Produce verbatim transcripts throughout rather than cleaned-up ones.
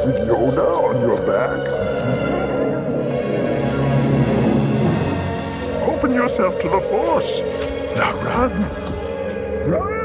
With Yoda on your back? Open yourself to the Force. Now run. Run!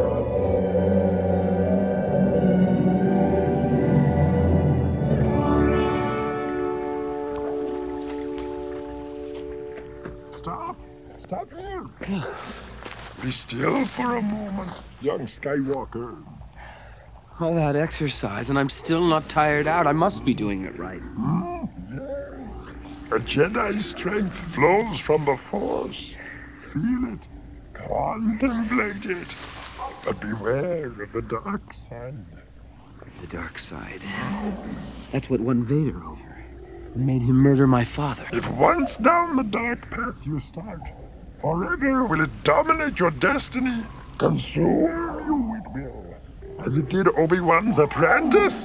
Stop. Stop here. Be still for a moment, young Skywalker. All that exercise, and I'm still not tired out. I must be doing it right. Hmm? A Jedi's strength flows from the Force. Feel it. Contemplate it. But beware of the dark side. The dark side. That's what won Vader over. It made him murder my father. If once down the dark path you start, forever will it dominate your destiny. Consume you it will. As it did Obi-Wan's apprentice.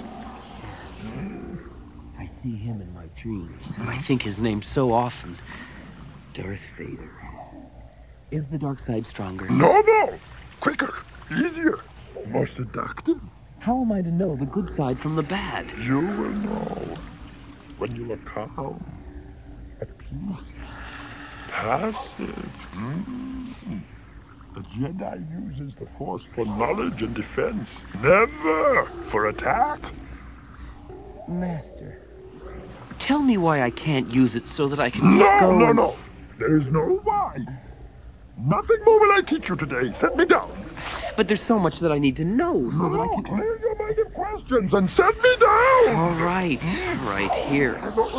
I see him in my dreams, and I think his name so often. Darth Vader. Is the dark side stronger? No, no. Quicker, easier, more seductive. How am I to know the good side from the bad? You will know when you are calm, at peace, passive. Mm. The Jedi uses the Force for knowledge and defense, never for attack. Master, tell me why I can't use it so that I can No, go no, and... no. There's no why. Nothing more will I teach you today. Set me down. But there's so much that I need to know so no, that I can... clear your mind of questions and set me down. All right, right here.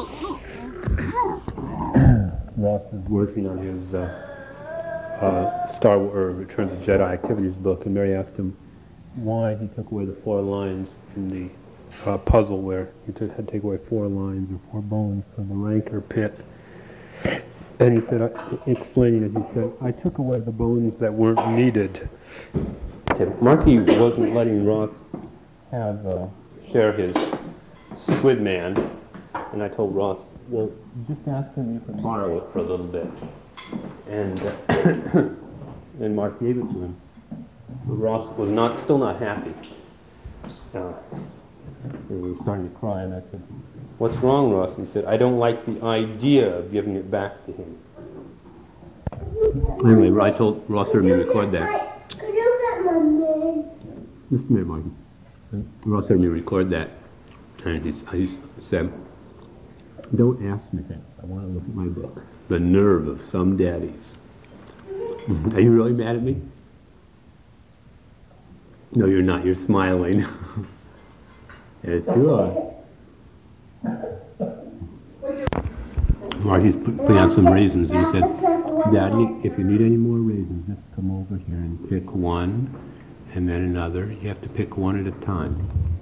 Ross is working on his uh, uh, Star Wars or Return of the Jedi activities book, and Mary asked him why he took away the four lines in the uh, puzzle where he took, had to take away four lines or four bones from the Rancor pit. And he said, uh, explaining it, he said, I took away the bones that weren't needed. Okay, Marky wasn't letting Ross have uh, share his Squid Man, and I told Ross, well, just ask him if you can borrow it for a little bit. And uh, and Mark gave it to him. But Ross was not, still not happy. Uh, he was starting to cry, and I said, what's wrong, Ross? And he said, I don't like the idea of giving it back to him. Anyway, I told Ross heard me record that. Could you get my name? Just a minute, Marky. Ross heard me record that, and he, I said, don't ask me things. I want to look at my book. The nerve of some daddies. Are you really mad at me? No, you're not. You're smiling. Yes, you are. Marty's putting out some raisins. He said, Daddy, if you need any more raisins, just come over here and pick one, and then another. You have to pick one at a time.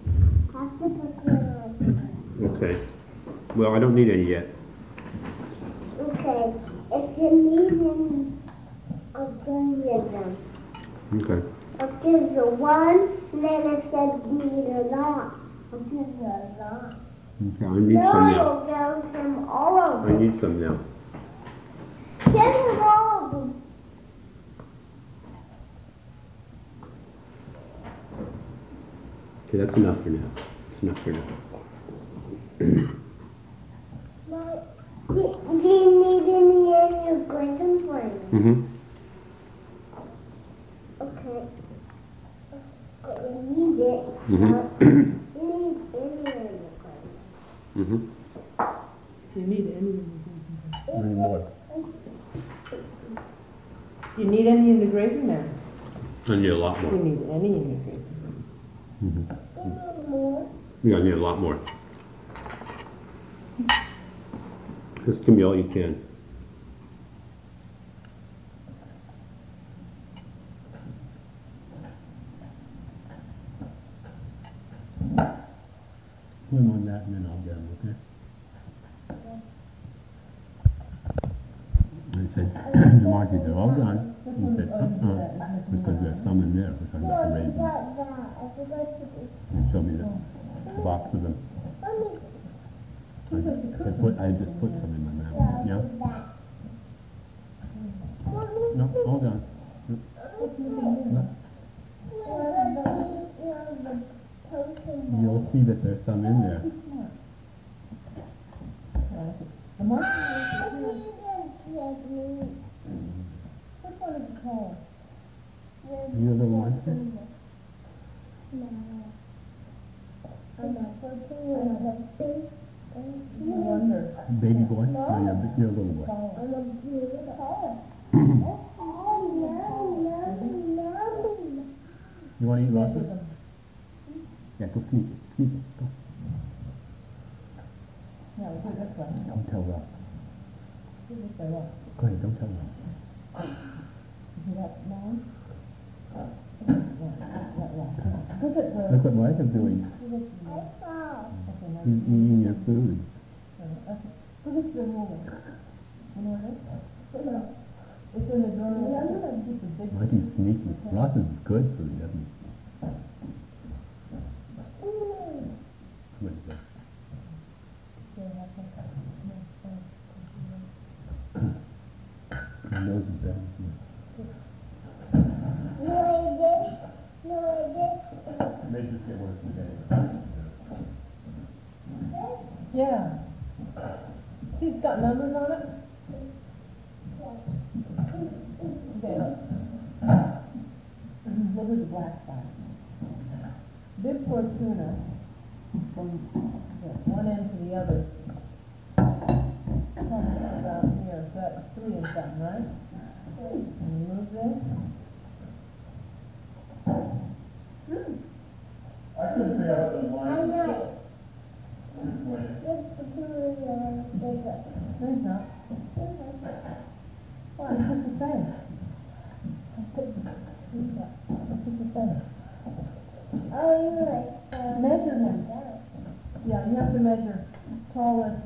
Okay. Well, I don't need any yet. Okay. If you need any, I'll give you them. Okay. I'll give you one, and then if you need a lot, I'll give you a lot. Okay, I need No, some you'll now. give him all of I them. need some now. Give him all of them. Okay, that's enough for now. That's enough for now. Well, do do you need any in your Glinton plan? Mm-hmm. Okay. But you need it. Mm-hmm. Uh, you need any in your Glinton. Mm-hmm. You need any Any more? You need any integration now? I need a lot You more. need any integration. Mm-hmm. You need more. Yeah, I need a lot more. Just give me all you can. Put them on that and then I'll get them, okay? And I said, to Marky, they're all done. He said, uh-uh, because there's some in there. We're talking about the raisins. Got that. I forgot to do. And showed me the box of them. I, I, put, I just put some in my mouth. Yeah? No, hold on. No. The potion you'll see that there's some in there. The monkey I is need here. to take me. Which one is the tallest? You have a monster? No. I'm a I'm a big No wonder. Baby boy? No, you're, a big- you're a little boy. I'm a big cat. Oh, yummy, yummy, yummy. You want to eat lobster? Yeah, go sneak it. Sneak it. Go. Yeah, we'll put it this way. Don't tell Ralph. Put it this way, look. Go ahead, don't tell Ralph. You see that line? Yeah, yeah, yeah. Look at the... Look what Mike is doing. I saw. Okay, now He's eating your food. okay. Look at the ruler. You know what it is? It's in the drawer. It's a big... Mikey's sneaky. Ross is good food, doesn't he? What is that? Your nose is bad. No, I did. No, I did. It may just get worse today. Yeah. He's got numbers on it? Okay, look. Look at the black side. Bib Fortuna, from the one end to the other, comes about here, so that's three and something, right? And you move this. I couldn't figure out the I know. It's the two bigger. No, it's not. Why? It's just the same. It's just the same. Oh, you're right. Uh, Measure him. Yeah, you have to measure tallest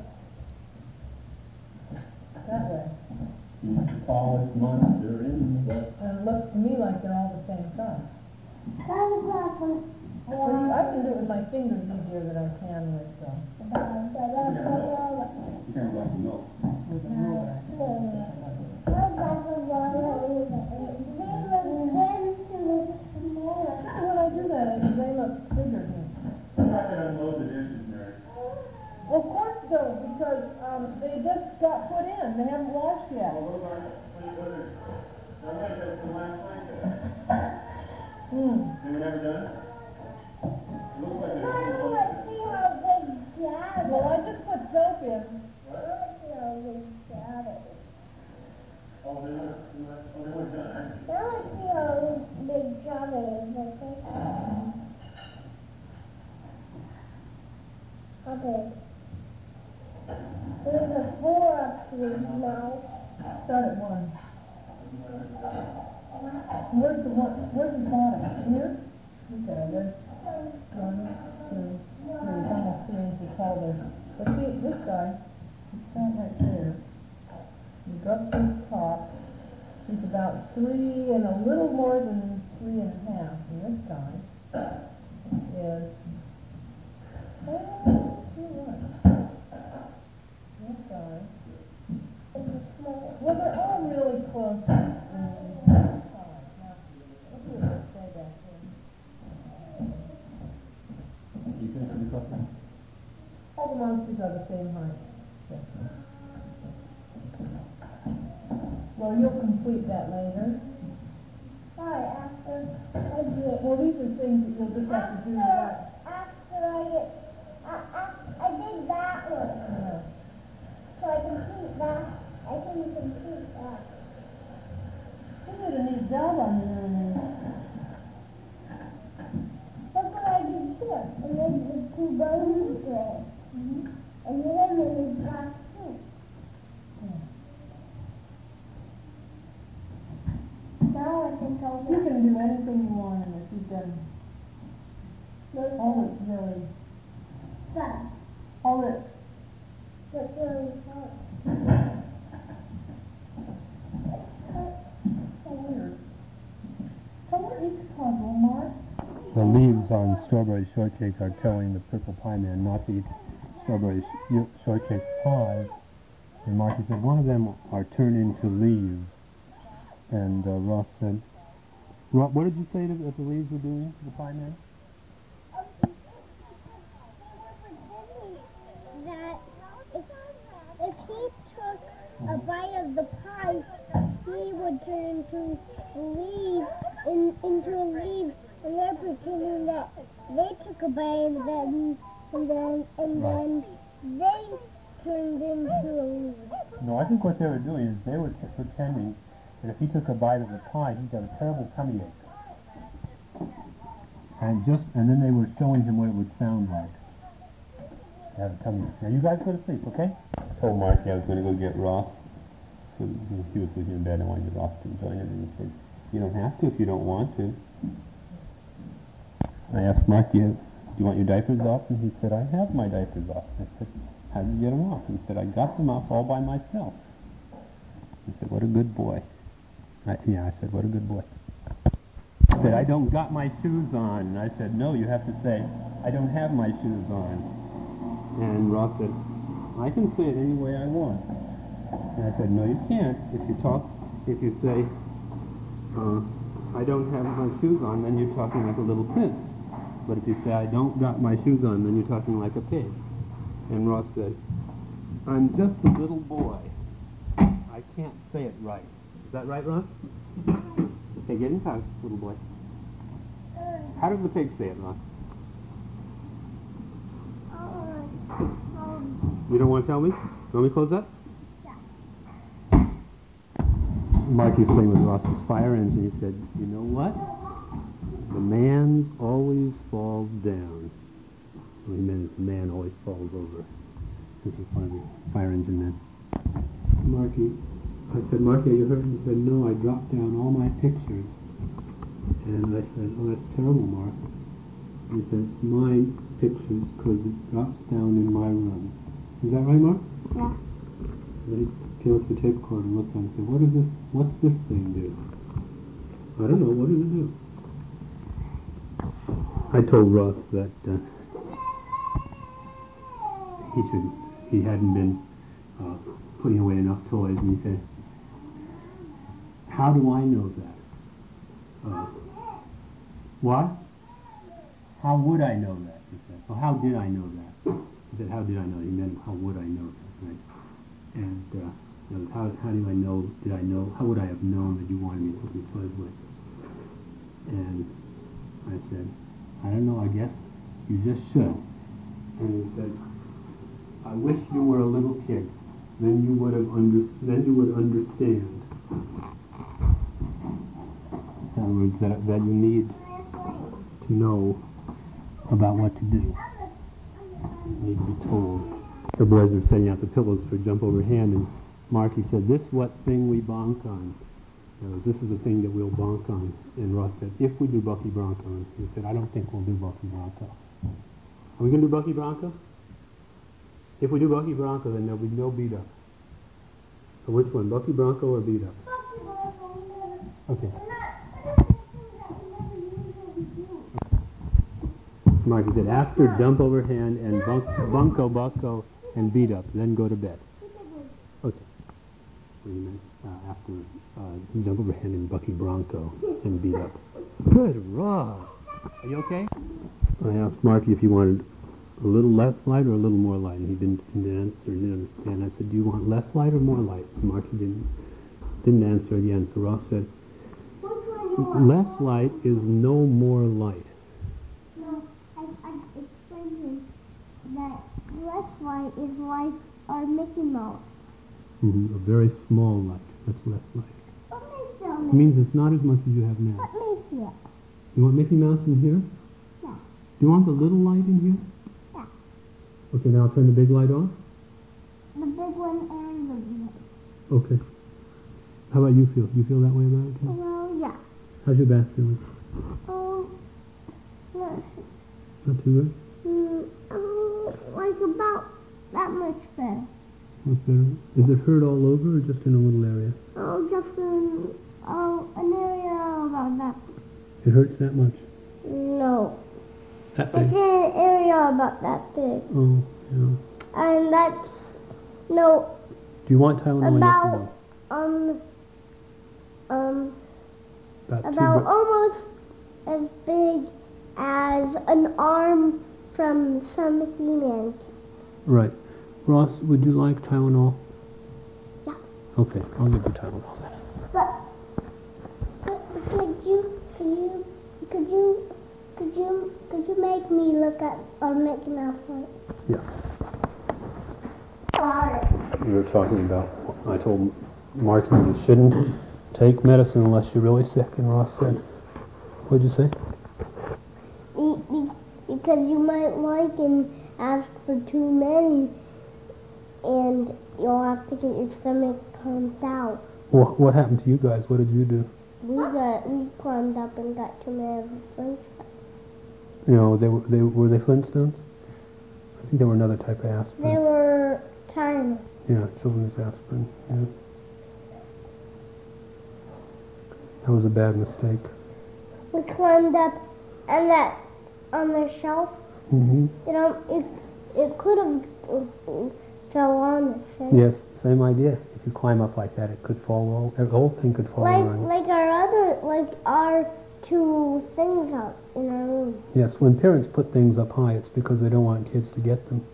that way. He's the tallest monster in the... And it looks to me like they're all the same size. That's awesome. Well, you, I can do it with my fingers easier than I can with, uh, You can't let him know. with a ruler. When I do that, I- they look bigger here. I'm not going to unload the dishes, Mary. Well, of course though, because, um, they just got put in, they haven't washed yet. What about, what about it? I like that from last night there. Hmm. They were never done? Looks like they're... Well, I just put soap in. Oh, they weren't, oh, they weren't done, actually. Now I see how big strawberries are. Okay. There's a four up here now. Start at one. Where's the one, where's the bottom? Here? Okay, there's one, two, three, it's almost three inches tall there. But see, this guy, he's down right there. You go up to his top, he's about three and a little more than three and a half. And this guy is, oh, you're right. This guy, well, they're all really close. You finished with the coffee? All the monsters are the same height. Well, you'll complete that later. Why, after I get, Well, these are things that you'll just have to do. That. after I get, I, I, I did that one. Yeah. So I complete that. I can complete that. You did a neat job on the internet. Look what I did here. I made the two bones there. And then I made a black too. Now I think I'll You can do anything you want in this. You've done Look all that's really, that. all that, That's really hard. so weird. Color each puzzle, Mark. The leaves on strawberry shortcake are telling the purple pie man not to eat strawberry sh- shortcake pie. And Marky said one of them are turned into leaves. And uh, Ross said, Ro- what did you say that that the leaves were doing to the pie man? a bite of the pie, he would turn into a leaf, in, into a leaf, and they're pretending that they took a bite of them, and then, and then they turned into a leaf. No, I think what they were doing is they were t- pretending that if he took a bite of the pie, he'd have a terrible tummy ache. And just, and then they were showing him what it would sound like to have a tummy ache. Now you guys go to sleep, okay? I told Marky I was going to go get Ross. So he was sleeping in bed and I wanted Ross to join him. And he said, you don't have to if you don't want to. I asked Marky, do you want your diapers off? And he said, I have my diapers off. I said, how did you get them off? He said, I got them off all by myself. He said, what a good boy. I, yeah, I said, what a good boy. He said, I don't got my shoes on. And I said, no, you have to say, I don't have my shoes on. And Ross said, I can say it any way I want. And I said, no, you can't. If you talk, if you say, uh, I don't have my shoes on, then you're talking like a little prince. But if you say, I don't got my shoes on, then you're talking like a pig. And Ross said, I'm just a little boy. I can't say it right. Is that right, Ross? Okay, get in the car, little boy. How does the pig say it, Ross? You don't want to tell me? You want me to close that? Marky's playing with Ross's fire engine. He said, you know what? The man's always falls down. What he meant is the man always falls over. This is one of the fire engine men. Marky, I said, Marky, are you hurt? He said, no, I dropped down all my pictures. And I said, oh, that's terrible, Mark. And he said, it's my pictures because it drops down in my room. Is that right, Mark? Yeah. Then he came up to the tape recorder and looked at it and said, what does this, what's this thing do? I don't know, what does it do? I told Ross that uh, he should, he hadn't been uh, putting away enough toys, and he said, how do I know that? Uh, what? How would I know that? He said, well, how did I know that? He said, how did I know? He meant, how would I know that, right? And uh, you know, how, how do I know, did I know, how would I have known that you wanted me to put these toys away? And I said, I don't know, I guess you just should. And he said, I wish you were a little kid. Then you would have under, then you would understand. In other words, that, that you need to know about what to do. You need to be told. The boys are setting out the pillows for jump over hand, and Marky said, this what thing we bonk on. In other words, this is the thing that we'll bonk on. And Ross said, if we do Bucky Bronco. And he said, I don't think we'll do Bucky Bronco. Are we going to do Bucky Bronco? If we do Bucky Bronco, then there'll be no beat up. So which one, Bucky Bronco or beat up? Okay. Marky said, after jump overhand and bunk, bunko bucko and beat up, then go to bed. Okay. Wait a minute. Uh, after uh, jump overhand and Bucky Bronco and beat up. Good, Ross. Are you okay? I asked Marky if he wanted a little less light or a little more light, and he didn't, didn't answer, didn't understand. I said, do you want less light or more light? And Marky didn't, didn't answer again, so Ross said, less light is no more light. No, I, I explained to him that less light is like our Mickey Mouse. Mm-hmm. A very small light. That's less light. What makes it? It means it's not as much as you have now. What makes it? You want Mickey Mouse in here? Yeah. Do you want the little light in here? Yeah. Okay, now I'll turn the big light on. The big one and the little. Okay. How about you feel? Do you feel that way about it too? Well, yeah. How's your back feeling? Oh, not, Not too good? mm, um, like about that much better. Much better? Is it hurt all over or just in a little area? Oh, just in oh, an area about that. It hurts that much? No. That It's big? in an area about that big. Oh, yeah. And that's, no, Do you want Tylenol? about, um, um, About, two about bu- almost as big as an arm from some He-Man. Right. Ross, would you like Tylenol? Yeah. Okay, I'll give you Tylenol then. But, but could you, could you, could you, could you, could you make me look at or make me mouth for it? Yeah. Water. We were talking about, I told Martin you shouldn't take medicine unless you're really sick, and Ross said, what'd you say? Be- be- Because you might like and ask for too many, and you'll have to get your stomach pumped out. Well, what happened to you guys? What did you do? We got we climbed up and got too many of the Flintstones. You know, they were, they, were they Flintstones? I think they were another type of aspirin. They were tiny. Yeah, children's aspirin. Yeah. That was a bad mistake. We climbed up, and that on the shelf, Mm-hmm. you know, it it could have uh, fell on us. Right? Yes, same idea. If you climb up like that, it could fall. All, the whole thing could fall Like on you. like our other like our two things up in our room. Yes, when parents put things up high, it's because they don't want kids to get them.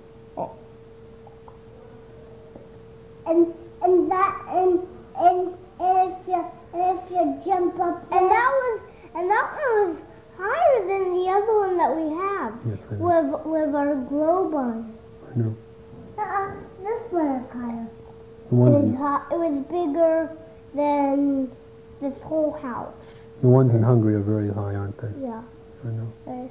And and that and and, and if you and if you jump up there, and that was and that one was higher than the other one that we have Yes, I know. with with our globe on I know. it. Uh-uh, this one is higher. The It ones, was in, hot. It was bigger than this whole house. the ones in Hungary are very high, aren't they? Yeah, I know. very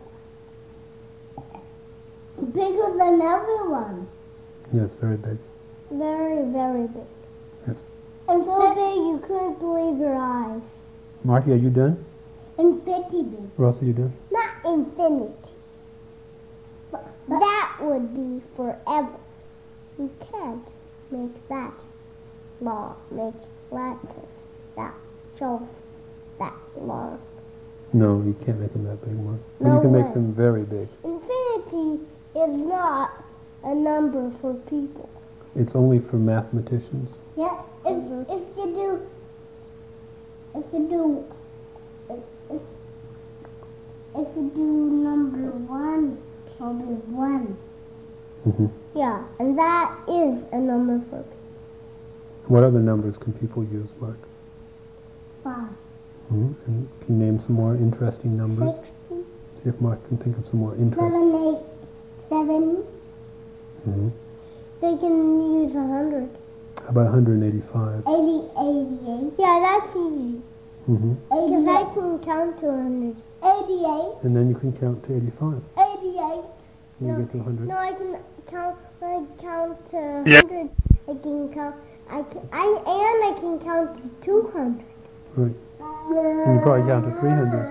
bigger than everyone. Yes, very big. Very very big. Yes. And so big you couldn't believe your eyes. Marty, are you done? Infinity big. Ross, are you done? Not infinity. But that would be forever. You can't make that long. Make letters that shows that long. No, you can't make them that big, Mark. But No you can way. make them very big. Infinity is not a number for people. It's only for mathematicians. Yeah, if if you do, if you do, if if, if you do number one, it'll be one. Mm-hmm. Yeah, and that is a number for people. What other numbers can people use, Mark? Five, Mm-hmm. And can you name some more interesting numbers? sixty, See if Mark can think of some more interesting. seven, eight, seven. Mm-hmm. They can use a hundred. How about one hundred eighty-five? Eighty, eighty-eight. Yeah, that's easy. Mm-hmm. Because I can count to a hundred. Eighty-eight. And then you can count to eighty-five. Eighty-eight. When No. you get to one hundred. No, I can count. When I count to Yeah. hundred, I can count. I can. I and I can count to two hundred. Right. And you probably count to three hundred,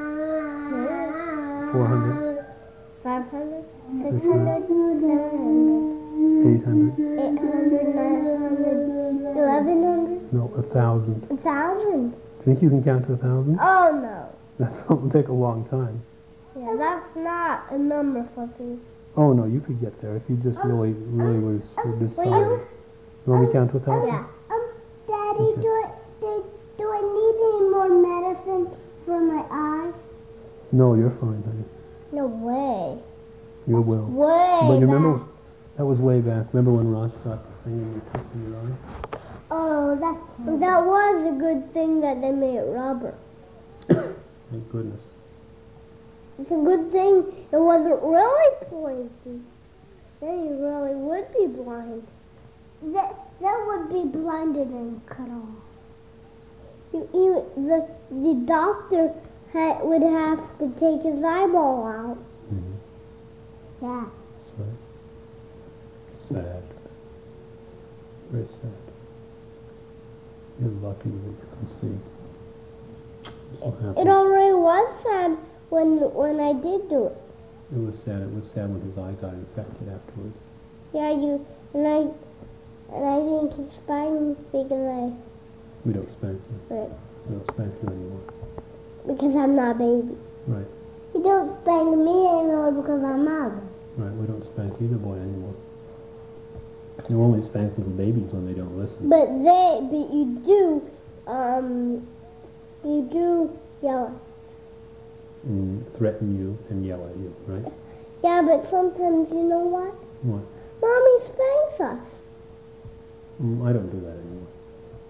four hundred, Five hundred, six Six hundred, seven eight hundred. hundred, eight hundred, nine hundred, eleven hundred, No, a thousand. a thousand. Do you think you can count to a thousand? Oh no. That's will take a long time. Yeah, that's not a number for people. Oh no, you could get there if you just really, really was decided. Will you? You want me to count to a thousand? Yeah. Um, Daddy, Okay. do I do, do I need any more medicine for my eyes? No, you're fine, honey. No way. You will. Way. But you remember, back. that was way back. Remember when Ross got the thing in your tip in your eye? Oh, that that was a good thing that they made rubber. Thank goodness. It's a good thing it wasn't really pointy. Then you really would be blind. That that would be blinded and cut off. You, you, the the doctor ha, would have to take his eyeball out. Mm-hmm. Yeah. That's right. Sad. Very sad. You're lucky that you can see. So happy. It already was sad when when I did do it. It was sad. It was sad when his eye got infected afterwards. Yeah, you and I and I didn't keep spanking because We don't spank you. I We don't spank you anymore. because I'm not a baby. Right. You don't spank me anymore because I'm not. Right. We don't spank either boy anymore. You only spank little babies when they don't listen. But they, but you do, um, you do yell. Mm, threaten you and yell at you, right? Yeah, but sometimes you know what? What? Mommy spanks us. Mm, I don't do that anymore.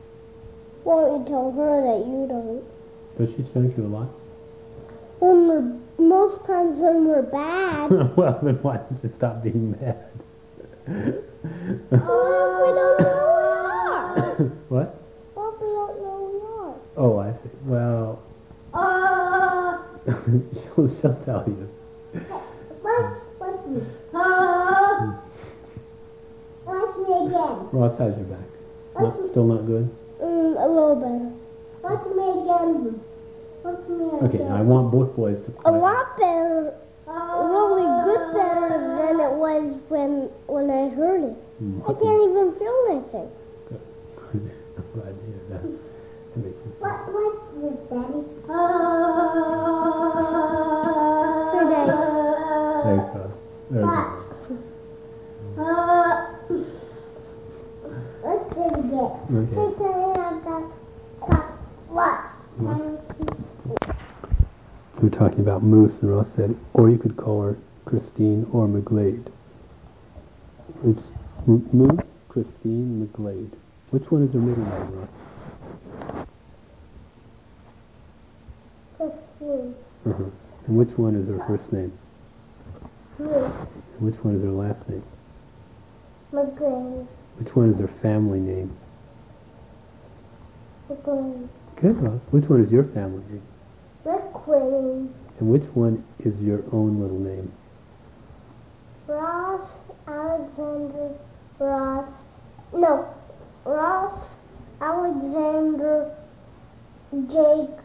Won't you tell her that you don't? Does she spank you a lot? When we're, most times when we're bad. Well, then why don't you stop being mad? What if we don't know we are? What? What if we don't know we are? Oh, I see. Well, Uh, she'll, she'll tell you. let's, let's me. Uh, let's me again. Ross has your back. Not, still not good? Mm, a little better. Let's me again. Let's me again. Okay, now I want both boys to A quiet. lot better. Really good better than it was when when I heard it. Mm, I can't even feel anything. I'm glad to hear that. That makes you feel. What, what's this, Daddy? Here, Daddy. Thanks, Ross. There we go. Uh, let's do it again. Okay. Hey, can I have that? that what? We were talking about Moose, and Ross said, or you could call her Christine or McGlade. It's M- Moose, Christine, McGlade. Which one is her middle name, Ross? Christine. Uh-huh. And which one is her first name? Me. And which one is her last name? McGlade. Which one is her family name? McGlade. Good, Ross. Which one is your family name? McQueen. And which one is your own little name? Ross Alexander Ross. No. Ross Alexander Jake.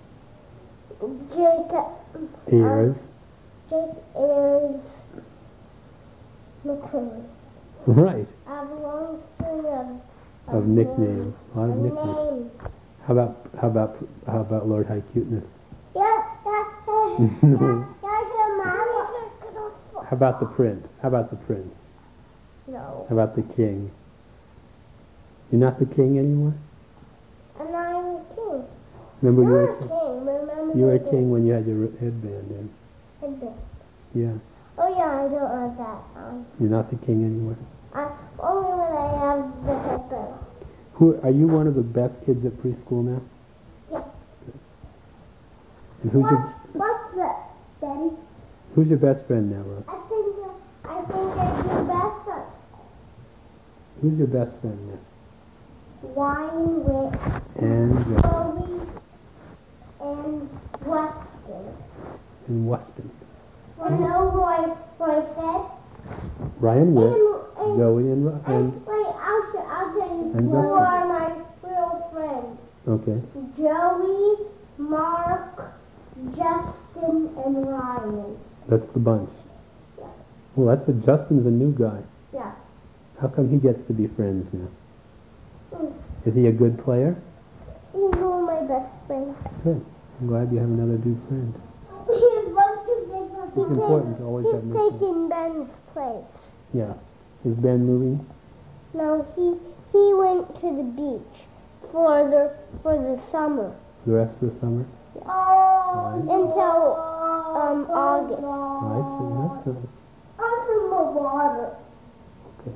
Jake. Ayers. Jake Ayers McQueen. Right. I have a long string of, Of nicknames. A lot of of nicknames. names. How about how about how about Lord High Cuteness? Yeah, yeah, yeah, yeah, No. yeah, your mama. How about the prince? How about the prince? No. How about the king? You're not the king anymore? And I'm a king. Remember you You're were a a king? king. Remember You were a the king when you had your headband in. headband. Yeah. Oh yeah, I don't have that on. You're not the king anymore? I, only when I have the headband. Who are you one of the best kids at preschool now? Yeah. And who's What, your what's that, Daddy? who's your best friend now, Ross? I think uh, I think I'm your best friend. Who's your best friend now? Wine with And uh, Chloe and Weston. and Weston. You know who I, who I said? Ryan Witt, And, and, Zoe and Ro- and and wait, I'll, sh- I'll tell you and who Weston. are my real friends. okay. Joey, Mark, Justin, and Ryan. That's the bunch. Yeah. Well, that's a Justin's a new guy. Yeah. How come he gets to be friends now? Mm. Is he a good player? He's one of my best friends. Good. I'm glad you have another good friend. He's one too big for It's important to always he's have new friends. taking Ben's place. Yeah. Is Ben moving? No, he he went to the beach for the for the summer. The rest of the summer? Oh, until um August. I see. That's nice. I'll some more water. Okay.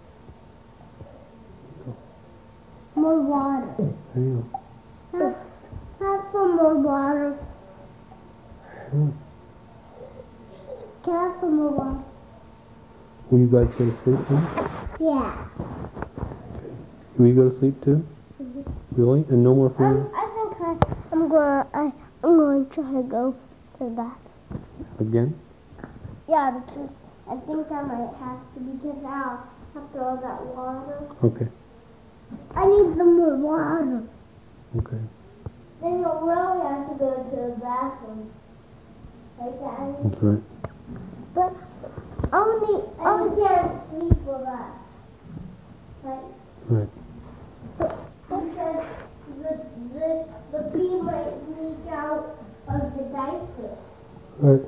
More water. There you go. Have, have some more water. Hmm. Can I have some more water? Will you guys go to sleep now? Yeah. Will you go to sleep too? Really? And no more for Um, you? I think I, I'm gonna I I'm going to try to go to the bathroom. Again? Yeah, because I think I might have to because now after all that water, Okay. I need some more water. Okay. Then you'll really have to go to the bathroom. Like that. That's right. But only only can't sleep with us. Right? Right. Because the the the pee might leak out of the diaper. Right.